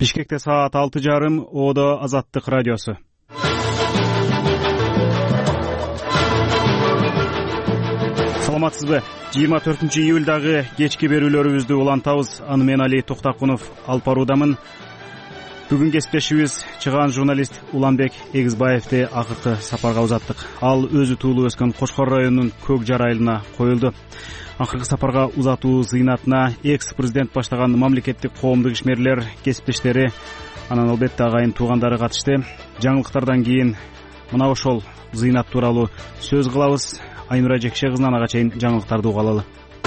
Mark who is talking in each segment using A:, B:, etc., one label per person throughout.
A: Бишкекте саат 6:30, Одо Азаттык радиосу. Саламатсызбы? 24 июльдагы кечки берүүлөрүбүздү улантабыз. Аны мен Али Токтакунов алып баруудамын. Бүгүн кесиптешибиз чыгаан журналист Уланбек Эгизбаевди акыркы сапарга узаттык. Ал өзү туулуп өскөн Кошкор районунун Көк Жар айылына коюлду. Акыркы сапарга узатуу зыйнатына экс-президент баштаган мамлекеттик коомдук ишмерлер, кесиптештери, анан албетте агайын туугандары катышты. Жаңылыктардан кийин мына ошол зыйнат тууралуу сөз кылабыз. Айнура Жекше кызынан ага чейин жаңылыктарды уга алалы.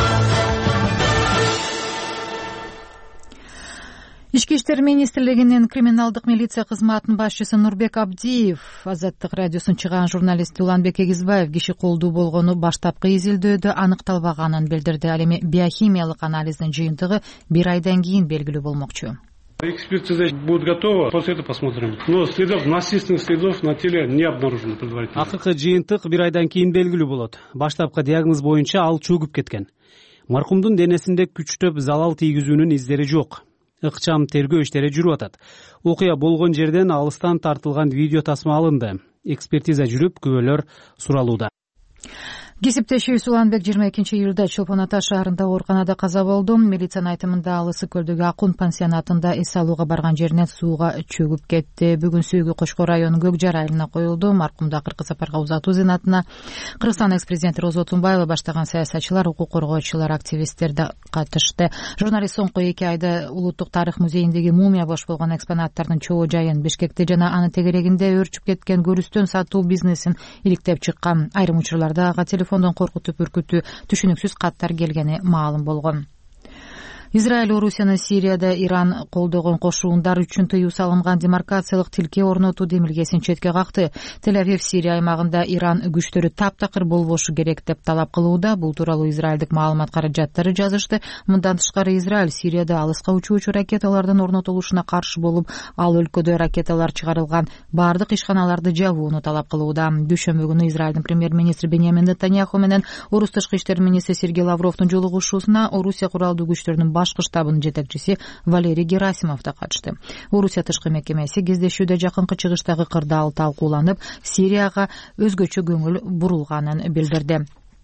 B: Ички иштер министрлигинин криминалдык милиция кызматынын башчысы Нурбек Абдиев Азаттык радиосунун чыгаан журналисти Уланбек Эгизбаев киши колдуу болгону баштапкы изилдөөдө аныкталбаганын билдирди. Ал эми биохимиялык анализдин жыйынтыгы 1 айдан кийин белгилүү болмокчу.
C: Экспертиза будет готова, после этого посмотрим. Но насильственных следов на теле не обнаружено предварительно.
A: Акыркы жыйынтык 1 айдан кийин белгилүү болот. Баштапкы диагноз боюнча ал чөгүп кеткен. Маркумдун денесинде күчтөп залал тийгизүүнүн издери жок. Ыкчам тергөө иштери жүрүп атат. Окуя болгон жерден алыстан тартылган видео тасма алынды. Экспертиза жүрүп, күбөлөр суралууда.
B: Кесиптешибиз Уланбек 22 июлда Чолпон Ата шаарында ооруканада каза болду. Милициянын айтымында ал Ысык көлдөгү Акун пансионатында эс алууга барган жеринен сууга чөгүп кетти. Бүгүн сөөгү Кошкор районунун Көк Жар айылына коюлду. Маркумду акыркы сапарга узатуу зыйнатына Кыргызстан экс-президенти Роза Отунбаева баштаган саясатчылар, укук коргоочулар, активисттер да катышты. Журналист соңку 2 айда Улуттук тарых музейиндеги мумия бош болгон экспонаттардын чоо жайын, Бишкекте жана анын тегерегинде өөрчүп кеткен көрүстөн сатуу бизнесин иликтеп чыккан. Айрым учурларда ага телефондон коркутуп үркүтүү, түшүнүксүз каттар келгени маалым болгон. Израиль Орусияны Сирияда Иран колдогон кошуундар үчүн тыюу салынган демаркациялык тилке орнотуу демилгесин четке какты. Тель-Авив Сирия аймагында Иран күчтөрү таптакыр болбошу керек деп талап кылууда. Бул тууралуу израилдик маалымат каражаттары жазышты. Мындан тышкары Израиль Сирияда алыска учуучу ракеталардын орнотулушуна каршы болуп, ал өлкөдө ракеталар чыгарылган бардык ишканаларды жабууну талап кылууда. Дүйшөмбү күнү Израилдин премьер-министри Беньямин Нетаньяху менен Орус тышкы иштер министри Сергей Лавровдун жолугушуусуна Орусия куралдуу күчтөрүнүн башкы штабынын жетекчиси Валерий Герасимов да катышты. Орусия тышкы мекемеси кездешүүдө жакынкы чыгыштагы кырдаал талкууланып, Сирияга өзгөчө көңүл бурулганын билдирди.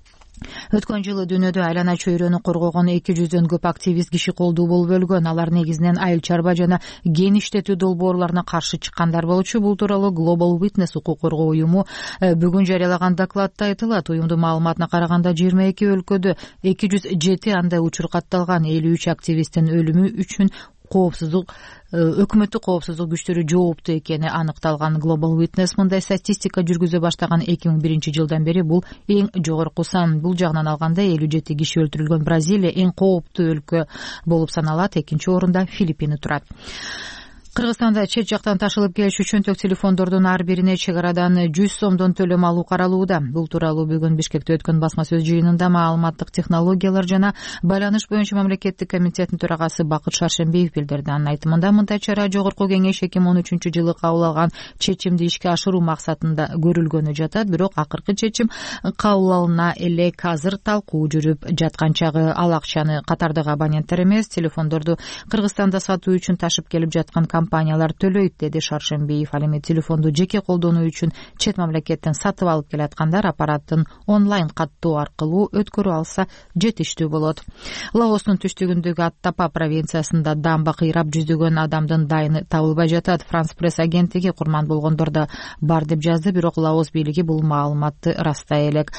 B: Өткөн жылы дүйнөдө айлана чөйрөнү коргогон 200дөн көп активист киши колдуу болуп өлгөн. Алар негизинен айыл чарба жана ген иштетүү долбоорлоруна каршы чыккандар болчу. Бул тууралуу Global Witness укук коргоо уюму бүгүн жарыялаган докладта айтылат. Уюмдун маалыматына караганда 22 өлкөдө 207 андай учур катталган. 53 активисттин өлүмү үчүн өкмөттүк коопсуздук күчтөрү жооптуу экени аныкталган. Global Witness мындай статистика жүргүзө баштаган 2001 жылдан бери бул эң жогорку сан. Бул жагынан алганда 57 киши өлтүрүлгөн Бразилия эң кооптуу өлкө болуп саналат. Экинчи орунда Филиппин турат. Кыргызстанда чет жактан ташылып келиши чөнтөк телефондордун ар бирине чек арадан 100 сомдон төлөм алуу каралууда. Бул тууралуу бүгүн Бишкекте өткөн басма сөз жыйынында маалыматтык технологиялар жана байланыш боюнча мамлекеттик комитеттин төрагасы Бакыт Шаршембиев билдирди. Анын айтымында мындай чара Жогорку Кеңеш 2013 жылы кабыл алган чечимди ишке ашыруу максатында көрүлгөнү жатат. Бирок акыркы чечим кабыл алына элек азыр талкуу жүрүп жаткан чагы. Ал акчаны катардагы абоненттер эмес, телефондорду Кыргызстанда сатуу үчүн ташып келип жаткан компаниялар төлөйт, деди Шаршембиев. Ал эми телефонду жеке колдонуу үчүн чет мамлекеттен сатып алып келаткандар аппараттын онлайн каттоо аркылуу өткөрү алса жетиштүү болот. Лаостун түштүгүндөгү Аттапа провинциясында дамба кыйрап жүздөгөн адамдын дайыны табылбай жатат. Франс пресс агенттиги курман болгондор да бар деп жазды, бирок Лаос бийлиги бул маалыматты растай элек.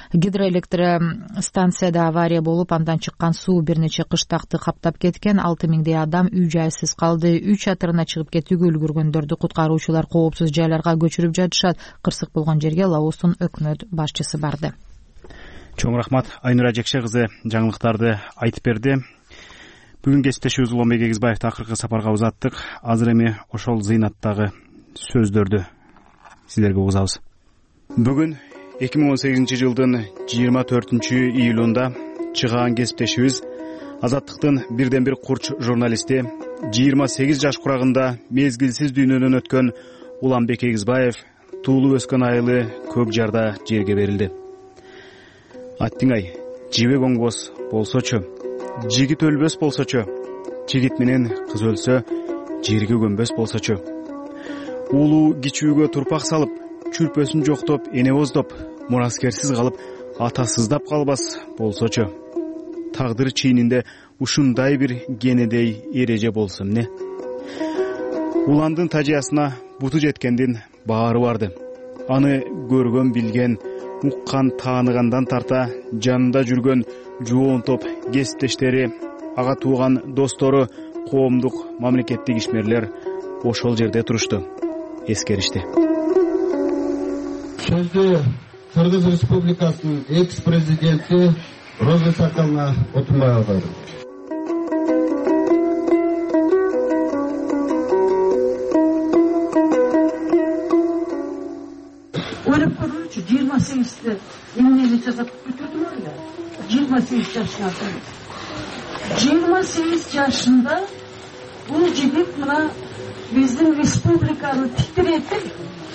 B: Гидроэлектростанцияда авария болуп, андан чыккан суу бир нече кыштакты каптап кеткен. 6000 адам үй жайсыз калды. Үй чатырына чыгып кетүүгө үлгүргөндөрдү куткаруучулар коопсуз жайларга көчүрүп жатышат. Кырсык болгон жерге Лаостун өкмөт башчысы барды.
A: Чоң рахмат. Айнура Жекше кызы жаңылыктарды айтып берди. Бүгүн кесиптешибиз Уланбек Эгизбаевди акыркы сапарга узаттык. Азыр эми ошол зыйнаттагы сөздөрдү силерге угузабыз. Бүгүн 2018 жылдын 24 июлунда чыгаан кесиптешибиз Азаттыктын бирден бир курч журналисти 28 жаш курагында мезгилсиз дүйнөдөн өткөн Уланбек Эгизбаев туулуп өскөн айылы Көк Жарда жерге берилди. Аттиңай, жибек оңбос болсочу, жигит өлбөс болсочу, жигит менен кыз өлсө, жерге көнбөс болсочу. Уулу кичүүгө турпак салып, чүрпөсүн жоктоп, эне боздоп, мураскерсиз калып, атасыздап калбас болсочу. Тагдыр чийининде ушундай бир кенедей эреже болсо эмне? Уландын тажыясына буту жеткендин баары барды. Аны көргөн, билген, уккан, тааныгандан тарта жанында жүргөн жоон топ кесиптештери, ага тууган достору, коомдук, мамлекеттик ишмерлер ошол жерде турушту, эскеришти.
D: Сөздү Кыргыз Республикасынын экс-президенти Роза Сакаловна Отунбаева койду.
E: Ойлоп көргүлүчү, 28-те эмнени жасап бүтүрдүм эле. 28 жашына. 28 жашында бул жигит мына биздин республиканы титиретип,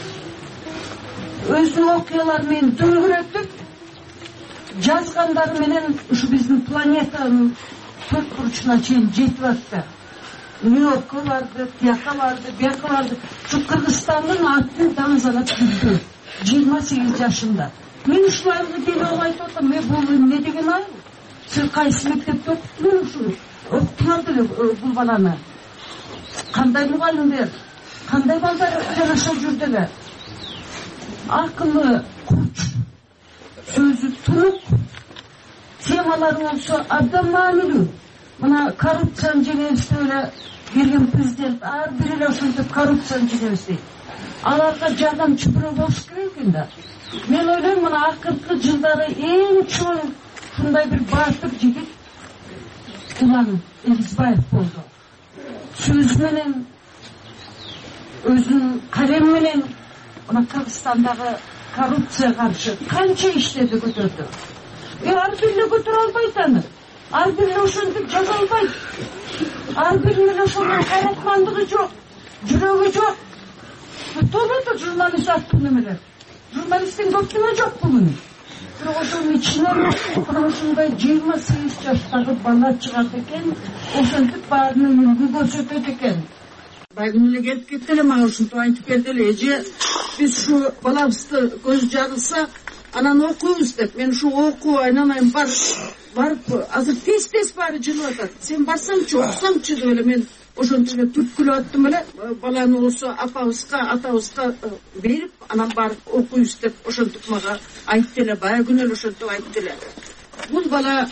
E: өзүнүн окуялары менен дөңгөрөтүп, жазгандары менен ушу биздин планетанын төрт бурчуна чейин жетип атты. Нью-Йоркко барды, тияка барды, бияка барды. Ушу Кыргызстандын атын даңзалап жүрдү. 28 жашында. Мен ушул айылга келип айтып атам, мен бул эмне деген айыл? Сиз кайсы мектепте окуттуңар ушу? Окуттуңар деле бул баланы. Кандай мугалимдер, кандай балдар жараша жүрдүлөр? Акылы курч, сөзү турук, темалары болсо абдан маанилүү. Мына коррупцияны жеңебиз эле берген президент ар бир эле ошентип коррупцияны жеңебиз дейт. Аларга жардамчы бирөө болуш керек экен да. Мен ойлойм, мына акыркы жылдары эң чоң ушундай бир баатыр жигит Улан Элизбаев болду. Сөз менен, өзүнүн калем менен мына Кыргызстандагы коррупцияга каршы канча иштеди, көтөрдү. Ар бир эле көтөрө албайт аны. Ар бир эле ошентип жаза албайт. Ар бир эле ошонун кайраткандыгы жок, жүрөгү жок. Толоту журналист аттуу немелер. Журналисттин көптүгү жок бүгүн. Бирок ошонун ичинен ушундай 28 жаштагы бала чыгат экен, ошентип баарына үлгү көрсөтөт экен. Байгын эле келип кетти эле, мага ушинтип айтып берди эле, эже биз ушу балабызды көз жарылса, анан окуйбуз деп. Мен ушу окуу айнамайм барып азыр тез баары жылып атат. Сен барсаңчы, окусаңчы деп эле мен ошентип эле түрткүлөп аттым эле. Баланы болсо апабызга, атабызга берип, анан барып окуйбуз деп ошентип мага айтты эле. Бая күнү эле ошентип айтты эле. Бул бала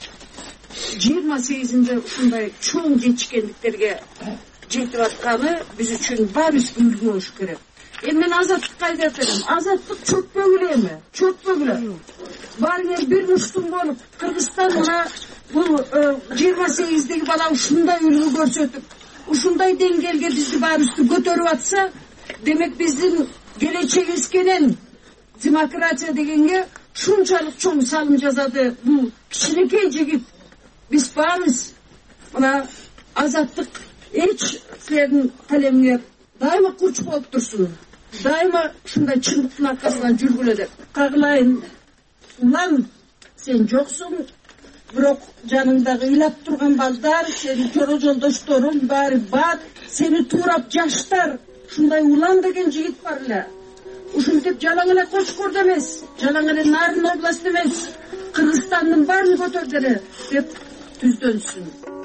E: 28-inde ушундай чоң жетишкендиктерге жетип атканы биз үчүн баарыбызга үлгү болуш керек. Мен азаттыкка айтып берем. Азаттык чөкпөгүлө эми, чөкпөгүлө. Баарыңар бир муштум болуп, Кыргызстан мына бул 28-деги бала ушундай үлгү көрсөтүп, ушундай деңгээлге бизди баарыбызды көтөрүп атса, демек биздин келечегибиз кенен демократия дегенге шунчалык чоң салым жасады бул кичинекей жигит. Биз баарыбыз мына азаттык эч силердин калемиңер дайыма курч болуп турсун. Дайыма ушундай чындыктын аркасынан жүргүлө деп кагылайын. Улан, сен жоксуң, бирок жаныңдагы ыйлап турган балдар, сенин чоро жолдошторуң баары бат, сени туурап жаштар. Ушундай Улан деген жигит бар эле. Ушинтип жалаң эле Кочкордо эмес, жалаң эле Нарын областы эмес, Кыргызстандын баарын көтөрдү эле деп түздөнсүн.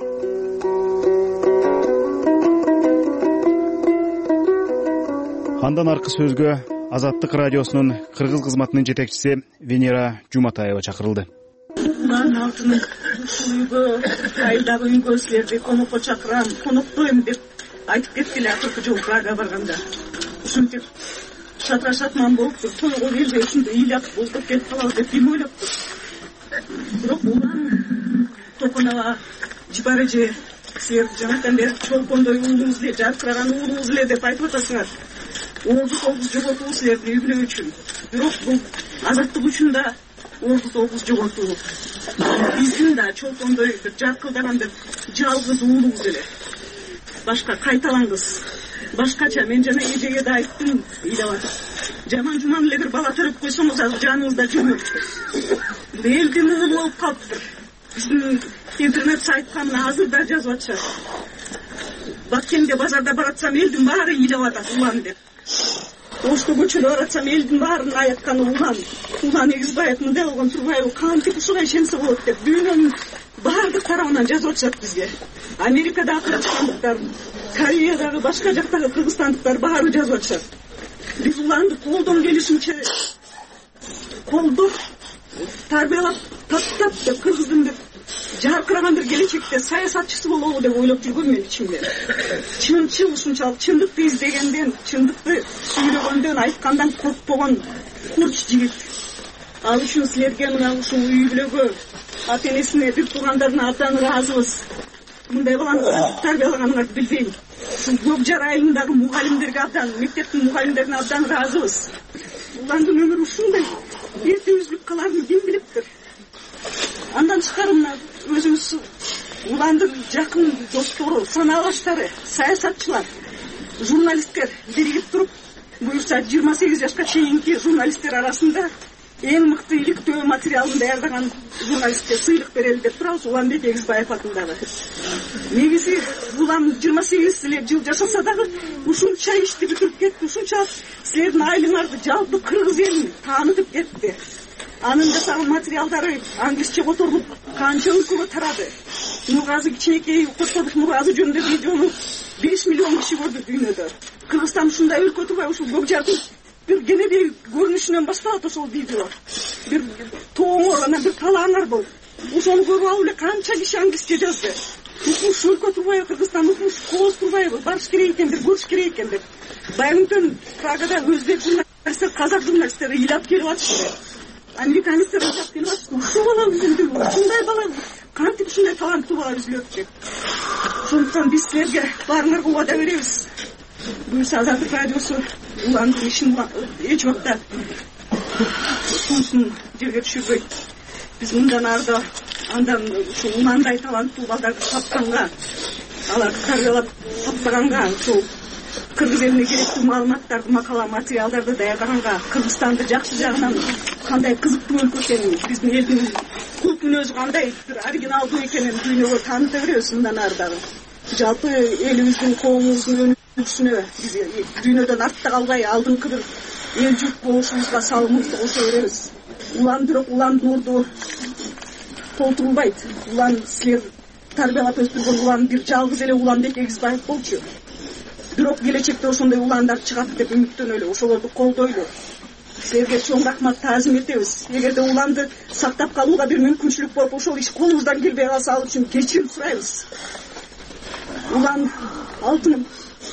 A: Андан аркы сөзгө Азаттык радиосунун кыргыз кызматынын жетекчиси Венера Жуматаева чакырылды.
F: Улан алтынын ушул үйгө, айдагы үйгө силерди конокко чакырам, коноктойм деп айтып кеткиле акыркы жолу Прага барганда. Ушинтип шатра-шатман болуптур, тойго келбей ушундай ыйлап болуп кетип калабы деп эми ойлоптур. Бирок Улан Токонова жибар эже, силер жанатан бери чолкондой уулуңуз эле, жаркыраган уулуңуз эле деп айтып атасыңар. Орду тогуз жоготуу силердин үй-бүлө үчүн. Бирок бул азаттык үчүн да орду тогуз жоготуу. Биздин да чолкондой бир жаркылдаган бир жалгыз уулуңуз эле. Башка кайталаңыз. Башкача мен жана эжеге да айттым, ыйлап атып. Жаман жуман эле бир бала төрөп койсоңуз азыр жаныңызда жүрмөктүр. Бул элдин уулу болуп калыптыр. Биздин интернет сайтка мына азыр да жазып атышат. Баткенде базарда баратсам элдин баары ыйлап атат улан деп. Ошто көчөдө баратсам элдин баарынын айтканы улан Эгизбаев мындай болгон турбайбы, кантип ушуга ишенсе болот деп дүйнөнүн баардык тарабынан жазып атышат бизге. Америкадагы кыргызстандыктар, Кореядагы башка жактагы кыргызстандыктар баары жазып атышат. Биз уланды колдон келишинче колдоп тарбиялап таптап деп кыргыздын деп жаркыраган бир келечекте саясатчысы болобу деп ойлоп жүргөм мен ичимде. Чынчыл ушунчалык чындыкты издегенден, чындыкты сүйлөгөндөн, айткандан коркпогон курч жигит. Ал үчүн силерге мына ушул үй бүлөгө, ата энесине, бир туугандарына абдан ыраазыбыз. Мындай баланы тарбиялаганыңарды билбейм. Ушул Көкжар айылындагы мугалимдерге абдан, мектептин мугалимдерине абдан ыраазыбыз. Уландын өмүрү ушундай эрте үзүлүп каларын ким билиптир. Андан тышкары мына өзүбүз уландын жакын достору, санаалаштары, саясатчылар, журналисттер биригип туруп, буюрса 28 жашка чейинки журналисттер арасында эң мыкты иликтөө материалын даярдаган журналистке сыйлык берели деп турабыз, Уланбек Эгизбаев атындагы. Негизи улам 28 жыл жашаса дагы ушунча ишти бүтүрүп кетти, ушунча силердин айылыңарды жалпы кыргыз элин таанытып кетти. Анын жасаган материалдары англисче которулуп канча өлкөгө тарады. Нургазы кичинекей Коштордук Нургазы жөнүндө видеону 5 миллион киши көрдү дүйнөдө. Кыргызстан ушундай өлкө турбай, ушул Көкжардын бир кенедей көрүнүшүнөн башталат ошол видео. Бир тооңор, анан бир талааңар бол. Ошону көрүп алып эле канча киши англисче жазды. Укмуш өлкө турбайбы, Кыргызстан укмуш кооз турбайбы, барыш керек экен деп, көрүш керек экен деп. Байымтын Прагада өзбек журналисттер, казак журналисттери ыйлап келип атышты. Американецтер ыйлап келип атышты. Ушул бала үзүлдү, ушундай бала кантип ушундай таланттуу бала үзүлөт деп. Ошондуктан биз силерге баарыңарга убада беребиз. Буюрса Азаттык радиосу уландын ишин эч убакта туусун жерге түшүрбөйт. Биз мындан арда андан ушул уландай таланттуу балдарды тапканга, аларды тарбиялап сактаганга, ушул кыргыз элине керектүү маалыматтарды, макала, материалдарды даярдаганга, Кыргызстанды жакшы жагынан кандай кызыктуу өлкө экенин, биздин элдин кулп мүнөзү кандай бир оригиналдуу экенин дүйнөгө тааныта беребиз мындан ардагы. Жалпы элибиздин, коомубуздун өнүгүшүнө биз дүйнөдөн артта калбай, алдыңкы бир эл журт болушубузга салымыбызды кошо беребиз. Улан бирок уландын орду толтурулбайт. Улан силер тарбиялап өстүргөн улан бир жалгыз эле Уланбек Эгизбаев болчу. Бирок келечекте ошондой уландар чыгат деп үмүттөнөлү, ошолорду колдойлу. Силерге чоң рахмат таазим этебиз. Эгерде уланды сактап калууга бир мүмкүнчүлүк болуп, ошол иш колубуздан келбей калса, ал үчүн кечирим сурайбыз. Улан алтыным,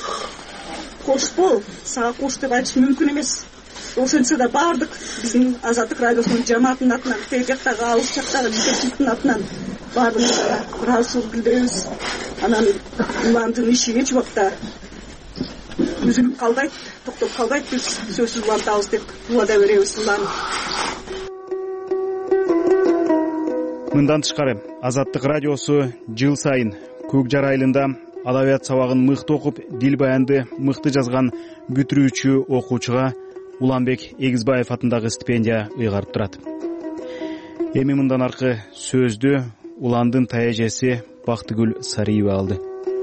F: кош бол, сага кош деп айтыш мүмкүн эмес. Ошентсе да баардык биздин Азаттык радиосунун жамаатынын атынан, тээ жактагы, алыс жактагы жетекчиликтин атынан баардыгыбызга ыраазычылык билдиребиз. Анан уландын иши эч убакта үзүлүп калбайт, токтоп калбайт, биз сөзсүз улантабыз деп убада беребиз.
A: Мындан тышкары Азаттык радиосу жыл сайын Көкжар айылында адабият сабагын мыкты окуп, дил баянды мыкты жазган бүтүрүүчү окуучуга Уланбек Эгизбаев атындагы стипендия ыйгарып турат. Эми мындан аркы сөздү Уландын таяжеси Бактыгүл Сариева алды.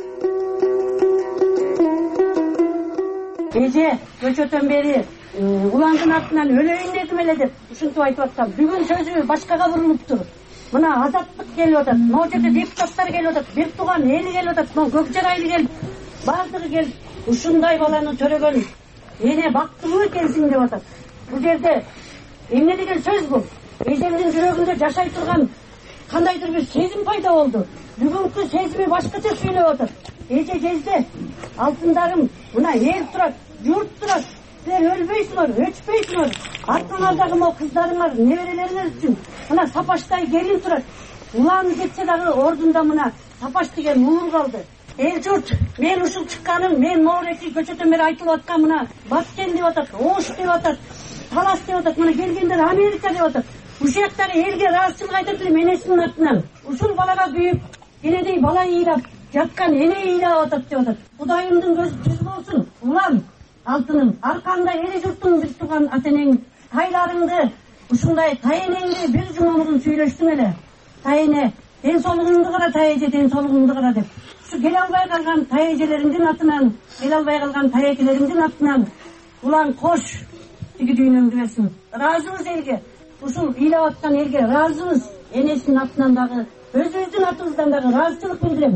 G: Эже көчөтөн бери Уландын атынан өлөйүн дедим эле деп ушинтип айтып атсам, бүгүн сөзү башкага бурулуптур. Мына Азаттык келип атат, могу жерде депутаттар келип атат, бир тууган эли келип атат, могу Көкжар айылы келип, баардыгы келип, ушундай баланы төрөгөн эне бактылуу экенсиң деп атат. Бул жерде эмне деген сөз бул? Эжемдин жүрөгүндө жашай турган кандайдыр бир сезим пайда болду. Бүгүнкү сезими башкача сүйлөп атат. Эже жезде, алтындарым, мына эл турат, журт турат. Силер өлбөйсүңөр, өчпөйсүңөр. Артыңардагы могу кыздарыңар, неберелериңер үчүн мына Сапаштай келин турат. Улан кетсе дагы ордунда мына Сапаш деген уур калды. Эл журт, мен ушул чыкканым, мен Ноореки көчөтөн бери айтылып аткан мына Баткен деп атат, Ош деп атат, Талас деп атат, мына келгендер Америка деп атат. Ушул жактары элге ыраазычылык айтат элем энесинин атынан. Ушул балага күйүп, энедей бала ыйлап, жаткан эне ыйлап атат деп атат. Кудайымдын көзү түз болсун. Улам, алтыным, аркаңда эли журттун бир тууган ата энең, тайларыңды, ушундай тайэнеңди бир жума мурун сүйлөштүң эле. Тайэне ден соолугуңду кара таяже, ден соолугуңду кара деп. Ушу келе албай калган таежелериңдин атынан, келе албай калган таежелериңдин атынан улан кош тиги дүйнөңдү берсин. Ыраазыбыз элге. Ушул ыйлап аткан элге ыраазыбыз. Энесинин атынан дагы, өзүбүздүн атыбыздан дагы ыраазычылык билдирем.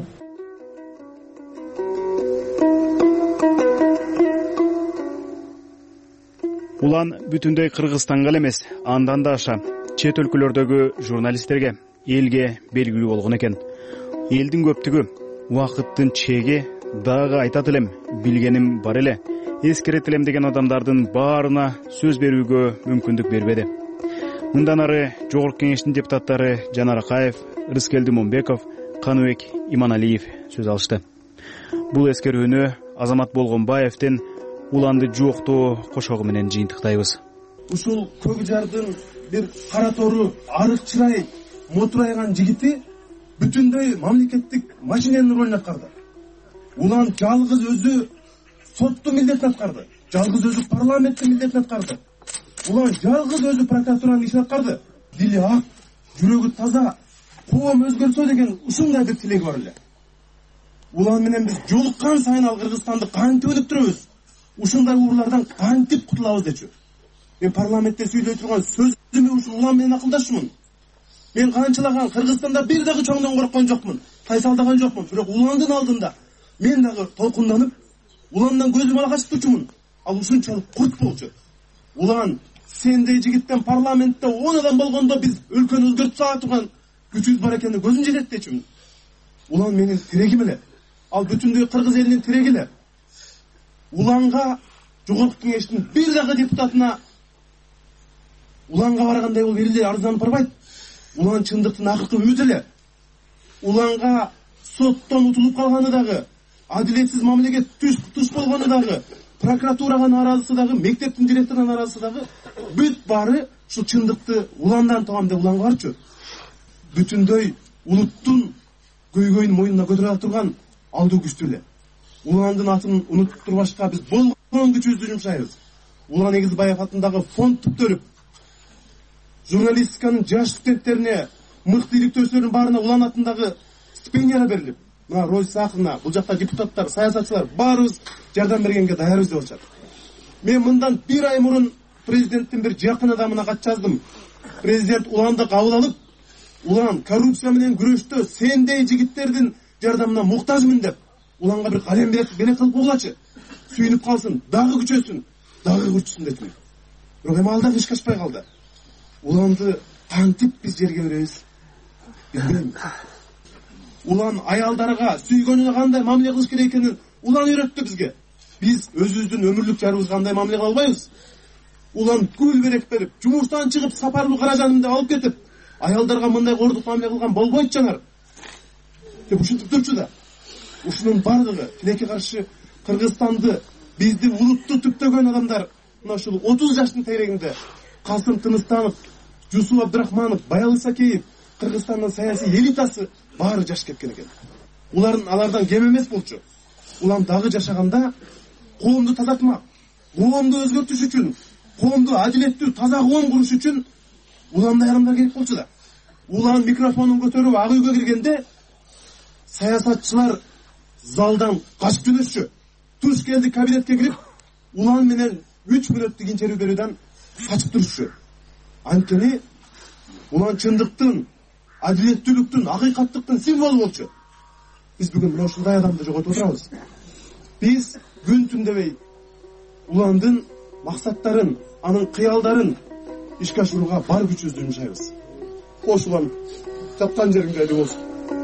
A: Улан бүтүндөй Кыргызстанга эле эмес, андан да аша чет өлкөлөрдөгү журналисттерге, элге белгилүү болгон экен. Элдин көптүгү, убакыттын чеги, дагы айтат элем, билгеним бар эле, эскерет элем деген адамдардын баарына сөз берүүгө мүмкүндүк бербеди. Мындан ары Жогорку Кеңештин депутаттары Жанар Акаев, Рыскелди Момбеков, Каныбек Иманалиев сөз алышты. Бул эскерүүнү Азамат Болгонбаевдин уланды жуоктоо кошогу менен жыйынтыктайбыз.
H: Ушул Көкжардын бир кара тору, арык чырай, мотурайган жигити бүтүндөй мамлекеттик машиненин ролун аткарды. Улан жалгыз өзү соттун милдетин аткарды. Жалгыз өзү парламенттин милдетин аткарды. Улан жалгыз өзү прокуратуранын ишин аткарды. Дили ак, жүрөгү таза, коом өзгөрсө деген ушундай бир тилеги бар эле. Улан менен биз жолуккан сайын ал Кыргызстанды кантип өнүктүрөбүз, ушундай уурулардан кантип кутулабыз дечү. Мен парламентте сүйлөй турган сөзүмө ушул улан менен акылдашмын. Мен канчалаган Кыргызстанда бир дагы чоңдон корккон жокмун, тайсалдаган жокмун. Бирок уландын алдында мен дагы толкунданып, уландан көзүм ала качтуучумун. Ал ушунчалык курт болчу. Улан сендей жигиттен парламентте 10 адам болгондо биз өлкөнү өзгөртүп сала турган күчүбүз бар экенин көзүм жетет дечүмүн. Улан менин тирегим эле. Ал бүтүндөй кыргыз элинин тиреги эле. Уланга Жогорку Кеңештин бир дагы депутатына уланга баргандай болуп эле арызданып барбайт. Улан чындыктын акыркы үмүтү эле. Уланга соттон утулуп калганы дагы, адилетсиз мамилеге туш болгону дагы, прокуратурага нааразысы дагы, мектептин директоруна нааразысы дагы, бүт баары ушул чындыкты уландан табам деп уланга барчу. Бүтүндөй улуттун көйгөйүн мойнуна көтөрө ала турган алдуу күчтүү эле. Уландын атын унуттурбашка биз болгон күчүбүздү жумшайбыз. Улан Эгизбаев атындагы фонд түптөрүп, журналистиканын жаш студенттерине, мыкты иликтөөчүлөрдүн баарына улан атындагы стипендиялар берилип, мына Роза Саховна, бул жакта депутаттар, саясатчылар баарыбыз жардам бергенге даярбыз деп атышат. Мен мындан бир ай мурун президенттин бир жакын адамына кат жаздым. Президент уланды кабыл алып, улан коррупция менен күрөштө сендей жигиттердин жардамына муктажмын деп, уланга бир калем берет кылып койгулачы. Сүйүнүп калсын, дагы күчөсүн, дагы күрчүсүн дедим. Бирок эми ал дагы ишке ашпай калды. Уланды кантип биз жерге беребиз? Билбейм. Улан аялдарга сүйгөнүнө кандай мамиле кылыш керек экенин улан үйрөттү бизге. Биз өзүбүздүн өмүрлүк жарыбызга кандай мамиле кыла албайбыз? Улан гүл берек берип, жумуштан чыгып сапарлуу каражаным деп алып кетип, аялдарга мындай кордук мамиле кылган болбойт жанар деп ушинтип турчу да. Ушунун бардыгы тилекке каршы Кыргызстанды, бизди улутту түптөгөн адамдар мына ушул 30 жаштын тегерегинде Касым Тыныстанов, Жусуп Абдрахманов, Баял Исакеев, Кыргызстандын саясий элитасы баары жаш кеткен экен. Алардан кем эмес болчу. Улан дагы жашаганда коомду тазартмак, коомду өзгөртүш үчүн, коомду адилеттүү, таза коом куруш үчүн уландай адамдар керек болчу да. Улан микрофонун көтөрүп ак үйгө киргенде саясатчылар залдан качып жөнөшчү. Туш келди кабинетке кирип, улан менен 3 мүнөттүк интервью берүүдөн качып турушчу. Анткени улан чындыктын, адилеттүүлүктүн, акыйкаттыктын символу болчу. Биз бүгүн мына ушундай адамды жоготуп отурабыз. Биз күн түн дебей уландын максаттарын, анын кыялдарын ишке ашырууга бар күчүбүздү жумшайбыз. Кош улан, жаткан жериң жайлуу болсун.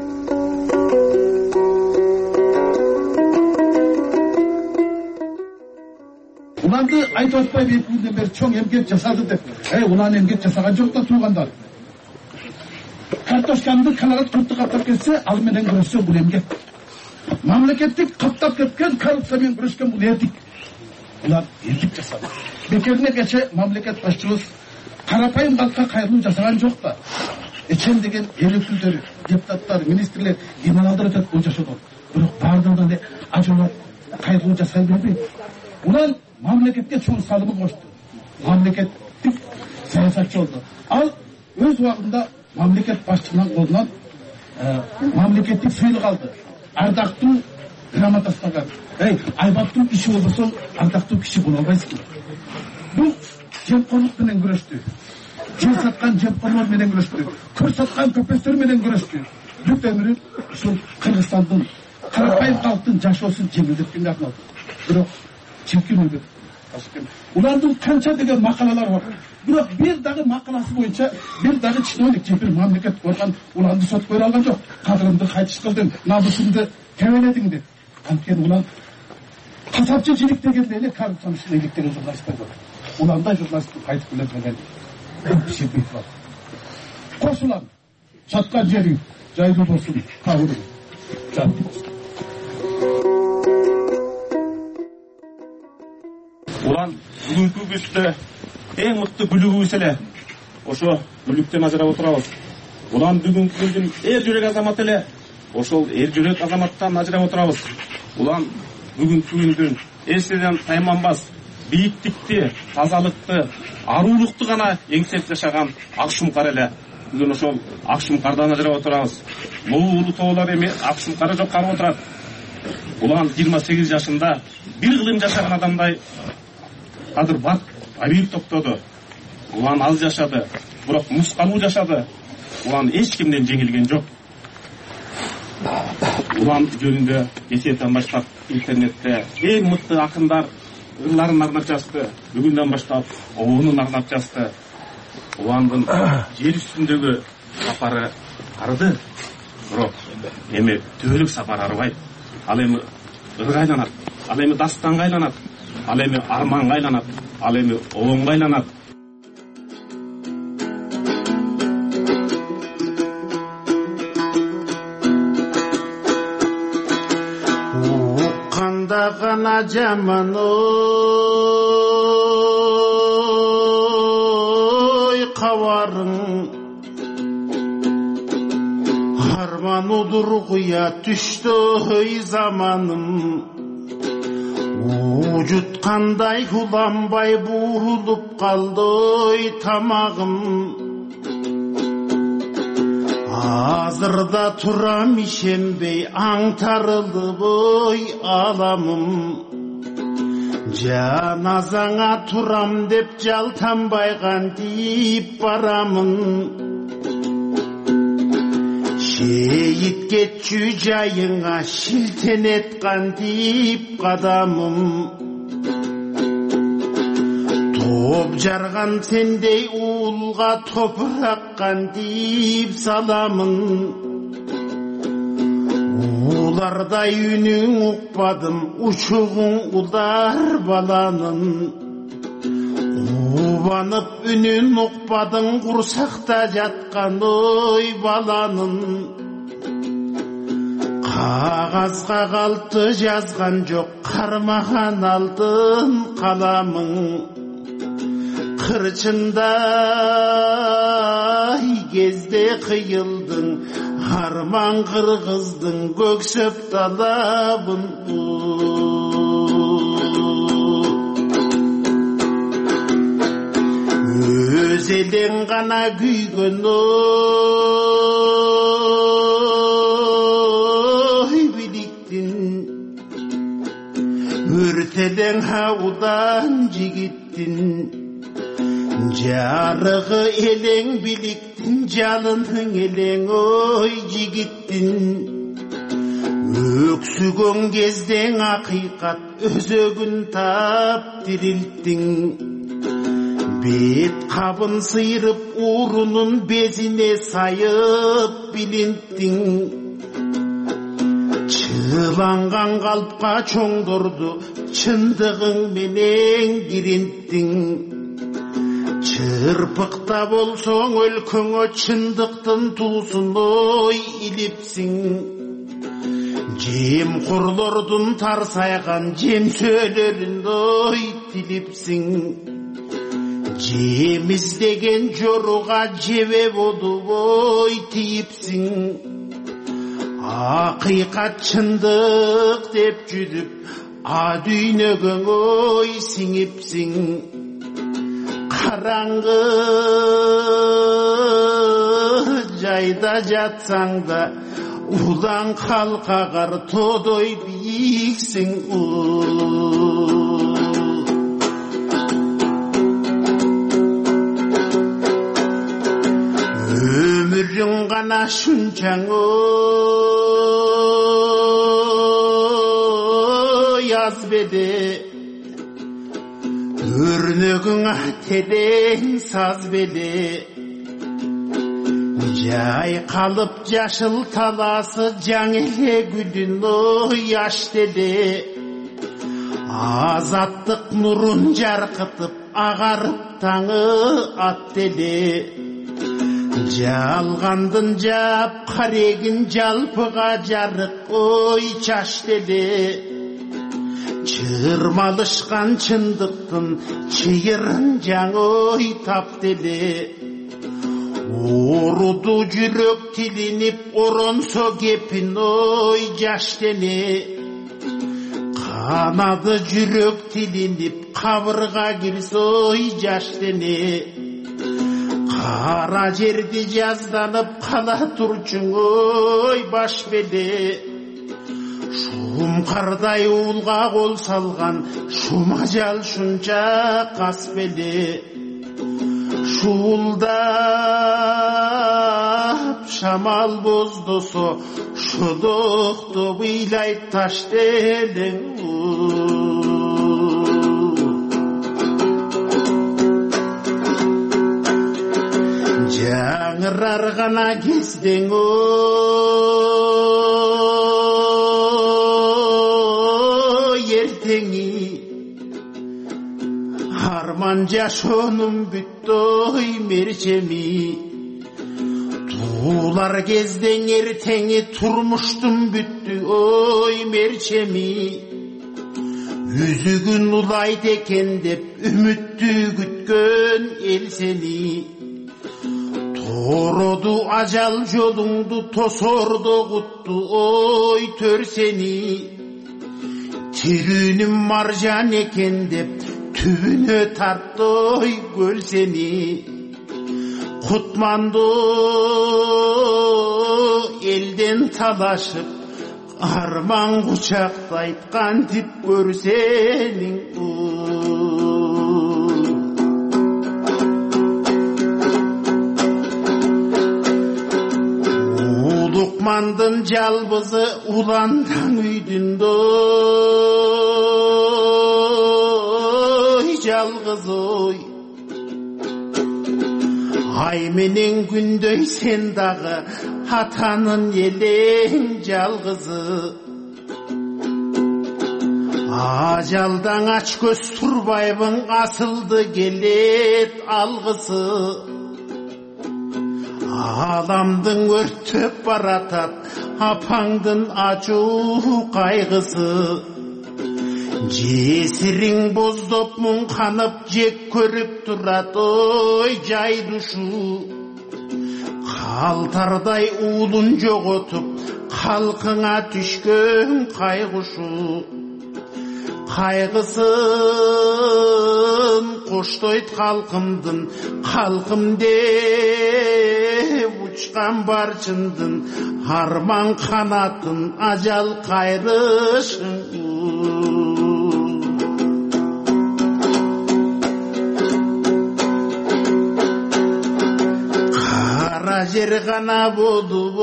I: Уланды айтып атпайбы 2 күндөн бери чоң эмгек жасады деп. Улан эмгек жасаган жок да туугандар. Картошканды каналат курту каптап кетсе, ал менен күрөшсө бул эмгек. Мамлекеттик каптап кеткен коррупция менен күрөшкөн бул эрдик. Улар эрдик жасады. Бекерине кече мамлекет башчыбыз карапайым калкка кайрылуу жасаган жок да. Эчем деген эл өкүлдөрү, депутаттар, министрлер иманалдар өтөт бул жашоодон. Бирок баардыгына эле ажылап кайрылуу жасай бербейт. Улан мамлекетке чоң салымы кошту. Мамлекеттик саясатчы болду. Ал өз убагында мамлекет башчынын колунан мамлекеттик сыйлык алды. Ардактуу грамотасын алган. Айбаттуу киши болбосоң, ардактуу киши боло албайсың. Бул жемқорлук менен күрөштү. Жер саткан жемқорлор менен күрөштү. Көр саткан көпөстөр менен күрөштү. Бүт өмүрүн ушул Кыргызстандын карапайым калктын жашоосун жеңилдеткенге арналды. Бирок чиркин өлдү. Улардын канча деген макалалары бар. Бирок бир дагы макаласы боюнча бир дагы чиновник же бир мамлекет койгон уланды сот көйрө алган жок. Кадырымды кайтыш кылдың, намысымды тебеледиң деп. Анткени улан касапчычылык дегенде эле коррупцияны ишин иликтеген журналисттер бар. Уландай журналисттин кайтып келетиген киши бүйтүп алды. Кошулам, саткан жериң жайлуу болсун, кабылың.
J: Улан бүгүнкү күндө эң мыкты бүлүгүбүз эле. Ошо бүлүктөн ажырап отурабыз. Улан бүгүнкү күндүн эр жүрөк азаматы эле. Ошол эр жүрөк азаматтан ажырап отурабыз. Улан бүгүнкү күндүн эседен тайманбас, бийиктикти, тазалыкты, аруулукту гана эңсеп жашаган Акшумкар эле. Бүгүн ошол Акшумкардан ажырап отурабыз. Могу улуу тоолор эми Акшумкары жок калып отурат. Улан 28 жашында бир кылым жашаган адамдай кадыр бак абийт токтоду. Улан аз жашады, бирок мускалуу жашады. Улан эч кимден жеңилген жок. Улан жөнүндө кечээден баштап интернетте эң мыкты акындар ырларын арнап жазды. Бүгүндөн баштап оонун арнап жазды. Уландын жер үстүндөгү сапары арды, бирок эми төбөлүк сапар арбайт. Ал эми ырга айланат, ал эми дастанга айланат, ал эми арманга айланат, ал эми оонго айланат.
K: Укканда гана жаман ой кабарың, арман удургуя түштө ой заманым. Ужуткандай уланбай буурулуп калды ой тамагым. Азырда турам ишенбей аңтарылып ой аламым. Жаназаңа турам деп жалтанбай кантип барамын. Шейит кетчү жайыңа шилтенет кантип кадамым. Топ жарган сендей уулга топурак кантип саламын. Улардай үнүң укпадым, учугуң удар баланын. Убанып үнүн укпадың, курсакта жаткан ой баланын. Кагазга калты жазган жок, кармаган алтын каламың. Кырчындай кезде кыйылдың, арман кыргыздың көксөп талабын. Өз элең гана күйгөн ой биликтин, өртелең хаудан жигиттин. Жарыгы элең биликтин, жалының элең ой жигиттин. Өксүгөн кездең акыйкат, өзөгүн тап дирилттиң. Бет кабын сыйрып, урунун безине сайып билинттиң. Чыланган калпка чоңдорду, чындыгың менен киринттиң. Чырпыкта болсоң өлкөңө, чындыктын туусун ой илипсиң. Жемкорлордун тарсайган жемсөлөрүн ой тилипсиң. Жем издеген жоруга жебе болуп ой тийипсиң. Акыйкат чындык деп жүрүп, а дүйнөгөң ой сиңипсиң. Караңгы жайда жатсаң да улан қалқағар тодой биіксің. Өмірің ғана шүнчаң яз беде, өрнөгің терең саз беде. Жай қалып жашыл таласы жаңеле гүлін яш деде. Азаттық нұрын жарқытып ағарып таңы ат деде. Жалғандын жап қарегін жалпыға жарық чаш деде. Чырмалышқан чындықтың чиырын жаң тап деде. Оруду жүрек тилинип оронсо кепин жаш дене. Канады жүрек тилинип кабырга кирсе жаш дене. Кара жерди жазданып кала турчуң баш беде. Шум кардай уулга кол салган шума жал шунча кас беде. Шуулдап шамал боздосо шудукту ыйлайт таш делең. Жаңырар гана кездең ертеңи. Арман жашонум бүттөй мерчеми. Туулар кезден ертеңи турмуштум бүттү мерчеми. Үзүгүн улайт экен деп үмүттү күткөн эл сени. Тороду ажал жолуңду тосордо кутту төр сени. Тирүүнүм маржан экен деп түбүнө тартты көл сени. Кутманды элден талашып арман кучактайт кантип көрсениң. Улукмандын жалбызы уландан үйдүндө жалгыз ай менен күндөй сен дагы атанын элең жалгызы. Ажалдан ач көз турбайбың асылды келет алгысы. Аламдың өртөп баратат апаңдын ачуу кайгысы. Жесириң боздоп муң канып жек көрүп турат жай душу. Калтардай уулун жоготуп калкыңа түшкөн кайгушу. Кайгысын коштойт калкымдын, калкым деп учкан барчындын арман канатын ажал кайрышың. Кара жер гана болуп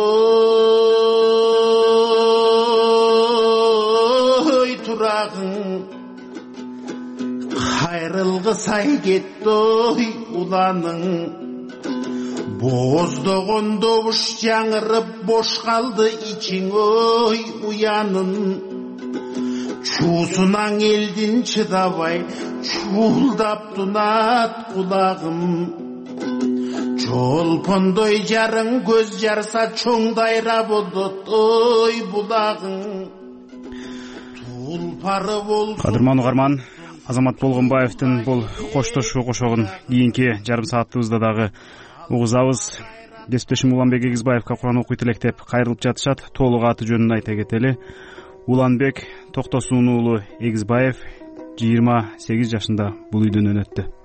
K: турагың. Кайрылгысай кетти уланың. Боздогон добуш жаңырып бош калды ичиң уянын. Чуусунаң элдин чыдабай чуулдап тунат кулагым. Жолпондой жарың көз жарса чоңдайра болот булагың. Тулпары бол.
A: Кадырман угарман, Азамат Болгонбаевдин бул коштошуу кошогун кийинки жарым саатыбызда дагы угузабыз. Кесиптешим Уланбек Эгизбаевга Куран окуй тилектеп кайрылып жатышат. Толук аты жөнүн айта кетели. Уланбек Токтосун уулу Эгизбаев 28 жашында бул үйдөн өнөттү.